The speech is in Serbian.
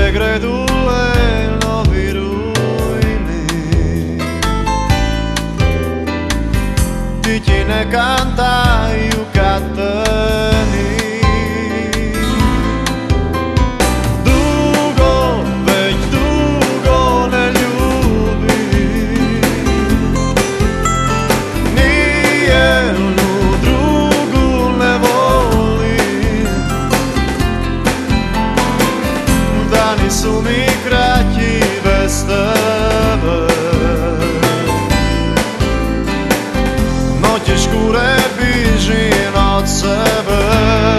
segre dule novi rujni, ti ti ne cantaju katani. Dugo, već dugo ne ljubim nijednu drugu ne volim. Dani su mi kraći bez tebe, noći škure bižim od sebe.